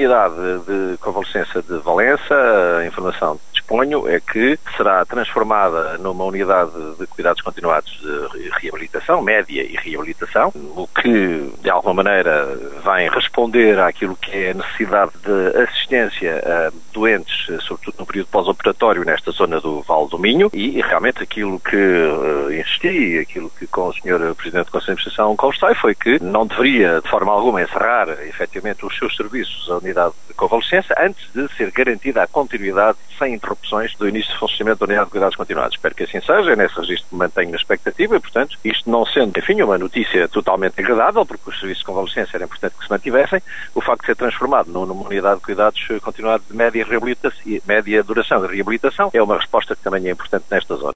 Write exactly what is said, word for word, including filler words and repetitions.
unidade de convalescença de Valença, a informação que disponho é que será transformada numa unidade de cuidados continuados de reabilitação, média e reabilitação, o que, de alguma maneira, vai responder àquilo que é a necessidade de assistência a doentes, sobretudo no período pós-operatório, nesta zona do Vale do Minho, e realmente aquilo que uh, insisti, aquilo que com o senhor Presidente do Conselho de Administração conversei, foi que não deveria, de forma alguma, encerrar, efetivamente, os seus serviços à unidade de convalescença antes de ser garantida a continuidade sem interrupções do início de funcionamento da unidade de cuidados continuados. Espero que assim seja, é nesse registro que me mantenho na expectativa e, portanto, isto não sendo, enfim, uma notícia totalmente agradável, porque os serviços de convalescença era importante que se mantivessem, o facto de ser transformado numa unidade de cuidados continuados de média, reabilitação, média duração de reabilitação é uma resposta que também é importante nesta zona.